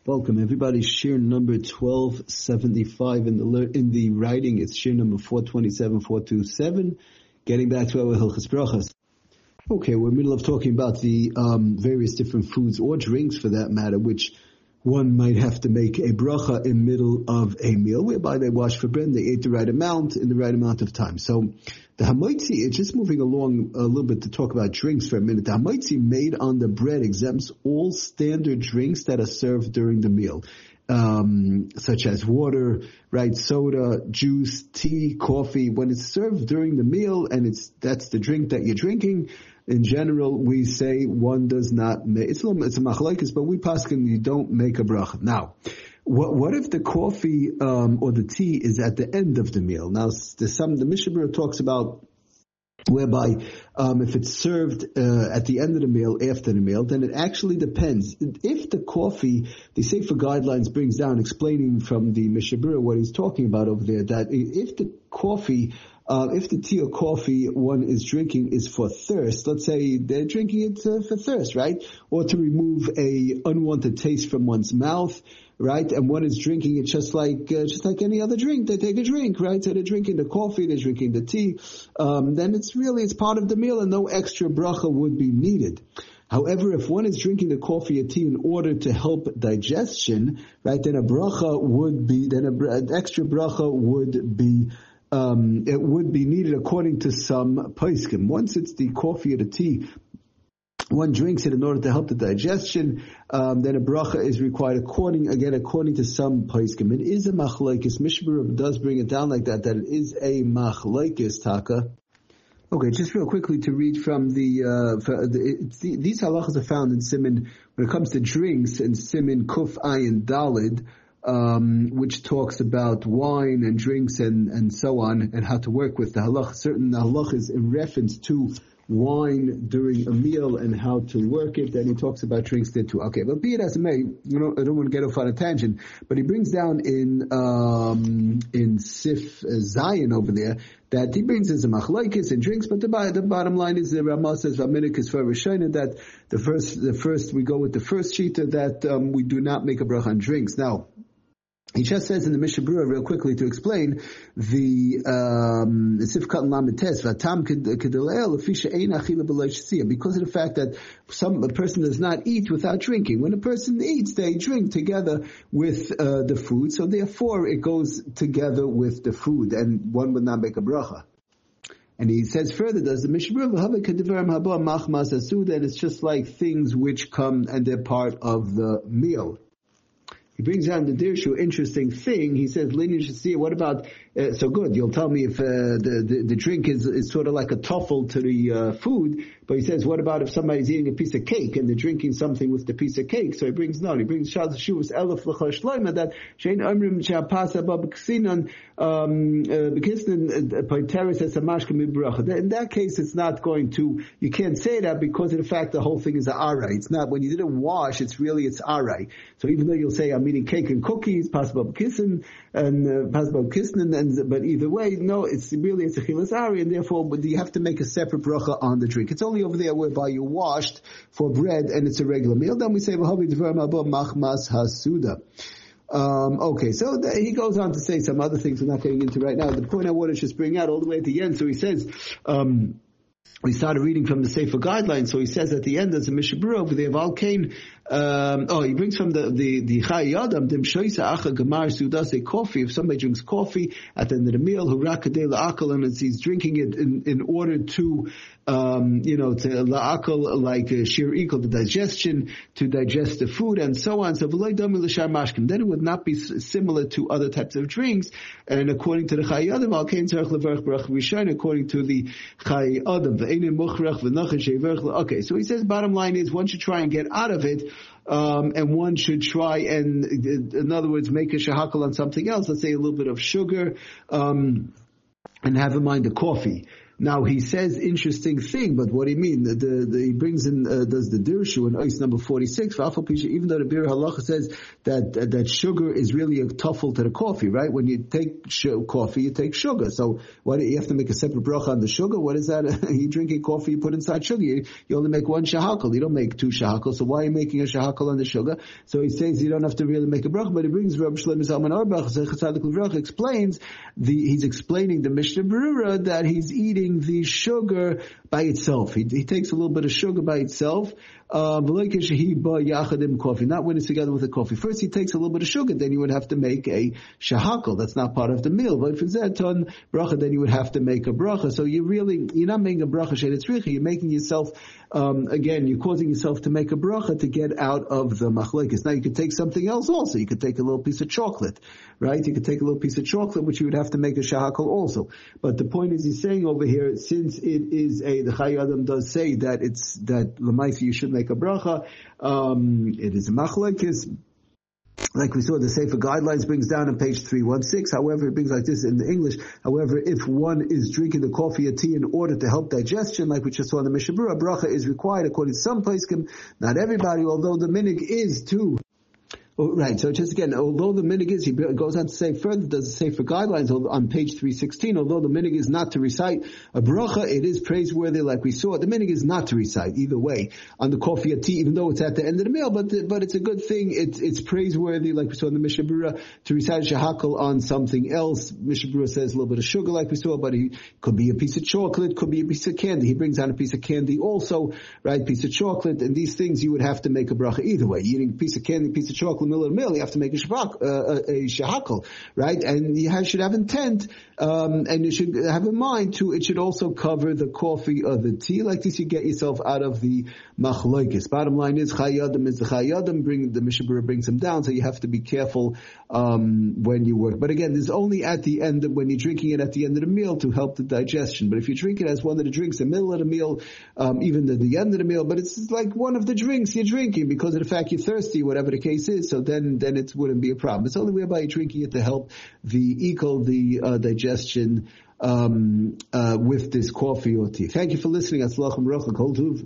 Welcome, everybody. Shir number 1275 in the writing. It's shir number 427, 427. Getting back to our Hilchos Brachos. Okay, we're in the middle of talking about the various different foods or drinks, for that matter, which one might have to make a bracha in the middle of a meal, whereby they wash for bread and they ate the right amount in the right amount of time. So the hamaitzi, it's just moving along a little bit to talk about drinks for a minute. The hamaitzi made on the bread exempts all standard drinks that are served during the meal, such as water, right, soda, juice, tea, coffee. When it's served during the meal and that's the drink that you're drinking, in general, we say one does not make, it's a machlokes, but we paskin, you don't make a bracha. Now, what if the coffee, or the tea is at the end of the meal? Now, the Mishnah Berurah talks about whereby, if it's served, at the end of the meal, after the meal, then it actually depends. If the coffee, the Sefer Guidelines brings down, explaining from the Mishnah Berurah what he's talking about over there, that if the coffee, if the tea or coffee one is drinking is for thirst, let's say they're drinking it for thirst, right? Or to remove a unwanted taste from one's mouth, right? And one is drinking it just like any other drink. They take a drink, right? So they're drinking the coffee, they're drinking the tea. Then it's part of the meal and no extra bracha would be needed. However, if one is drinking the coffee or tea in order to help digestion, right, then an extra bracha would be it would be needed according to some poskim. Once it's the coffee or the tea, one drinks it in order to help the digestion, then a bracha is required according to some poskim. It is a machlokes. Mishnah Berurah does bring it down like that it is a machlokes taka. Okay, just real quickly to read from these halachas are found in Siman, when it comes to drinks, in Siman Kuf Ayin Dalid, which talks about wine and drinks and so on, and how to work with the halach. Certain halachas in reference to wine during a meal and how to work it. Then he talks about drinks there too. Okay, but be it as it may, I don't want to get off on a tangent, but he brings down in Sif Zion over there that he brings as a machlokes and drinks, but the bottom line is the Ramah says V'aminik is for Rishayna, that the first we go with the first shita that we do not make a bracha on drinks. Now, he just says in the Mishnah Berurah real quickly to explain the Sifkat and Lamites Vatam Kedeleil Lefisha Ein Achila B'Lo Shtia, because of the fact that a person does not eat without drinking. When a person eats, they drink together with the food, so therefore it goes together with the food, and one would not make a bracha. And he says further, does the Mishnah Berurah, and it's just like things which come and they're part of the meal. He brings down the Dirshu, interesting thing. He says, what about, so good, you'll tell me if the drink is sort of like a toffel to the food, but he says, what about if somebody's eating a piece of cake and they're drinking something with the piece of cake? So he brings Shaz Shuvas Elef L'chosh Shloima, that Shein Omrim She'apasa B'Ksinon B'Kisnon Poiteris Es Hamashka Mibracha. In that case, it's not going to, you can't say that because of the fact the whole thing is a arai. It's not, when you didn't wash, it's arai. So even though you'll say, I'm eating cake and cookies, possible kissin and possible kisnin, but either way, no, it's a chilas ari, and therefore you have to make a separate bracha on the drink. It's only over there whereby you washed for bread and it's a regular meal. Then we say machmas hasuda. Okay, so he goes on to say some other things we're not getting into right now. The point I want to just bring out all the way at the end. So he says, we started reading from the Sefer Guidelines, so he says at the end, there's a Mishnah Berurah over there, Valkain, he brings from the Chai Yadam, Dim Shoisa Acha Gemar Sudase coffee. If somebody drinks coffee at the end of the meal, Hurakadeh La'akal, and he's drinking it in order to, to la'akal, like shir equal the digestion, to digest the food and so on. So v'loy dami l'shar mashkim. Then it would not be similar to other types of drinks. And according to the Chai Yadam, Valkain Tzarech Levarach Barach Rishon, according to the Chai Yadam, okay, so he says bottom line is one should try and get out of it, and one should try and, in other words, make a shahakal on something else, let's say a little bit of sugar, and have in mind the coffee. Now he says interesting thing, but what do you mean? He brings in does the dirshu in Ois number 46. Even though the Bir Halacha says that sugar is really a tuffle to the coffee, right? When you take coffee, you take sugar. So what you have to make a separate bracha on the sugar? What is that? You drinking coffee, you put inside sugar. You only make one shahakal. You don't make two shahakal. So why are you making a shahakal on the sugar? So he says you don't have to really make a bracha, but he brings Rabbi Shlomo Zalman Auerbach explains he's explaining the Mishnah Berurah that he's eating the sugar by itself. He takes a little bit of sugar by itself. Not when it's together with the coffee. First he takes a little bit of sugar, then you would have to make a shahakal. That's not part of the meal. But if it's that ton bracha, then you would have to make a bracha. So you're not making a bracha she'etzricha. You're making yourself, again, you're causing yourself to make a bracha to get out of the machlekes. Now you could take something else also. You could take a little piece of chocolate, right? You could take a little piece of chocolate, which you would have to make a shahakal also. But the point is, he's saying over here, since it is the Chai Adam does say that l'maisa you should make a bracha, it is a machlekes. Like we saw, the Sefer Guidelines brings down on page 316. However, it brings like this in the English. However, if one is drinking the coffee or tea in order to help digestion, like we just saw in the Mishnah Berurah, bracha is required according to some poskim, not everybody, although the minhag is too. Right, so just again, although the minhag is, he goes on to say further, does it say for guidelines on page 316, although the minhag is not to recite a bracha, it is praiseworthy like we saw. The minhag is not to recite, either way, on the coffee or tea, even though it's at the end of the meal, but it's a good thing, it's praiseworthy, like we saw in the Mishnah Berurah, to recite shahakal on something else. Mishnah Berurah says a little bit of sugar like we saw, but he could be a piece of chocolate, could be a piece of candy. He brings down a piece of candy also, right, piece of chocolate, and these things you would have to make a bracha either way. Eating a piece of candy, piece of chocolate, middle of the meal, you have to make a shahakal, right? And you should have intent, and you should have in mind it should also cover the coffee or the tea. Like this, you get yourself out of the machlokes. Bottom line is, Chai Adam is the Chai Adam, the Mishnah Berurah brings him down, so you have to be careful, when you work. But again, there's only at the end, when you're drinking it at the end of the meal to help the digestion. But if you drink it as one of the drinks in the middle of the meal, even at the end of the meal, but it's like one of the drinks you're drinking because of the fact you're thirsty, whatever the case is, so then it wouldn't be a problem. It's only whereby you're drinking it to help the digestion with this coffee or tea. Thank you for listening. Atzlach u'bracha, kol tuv.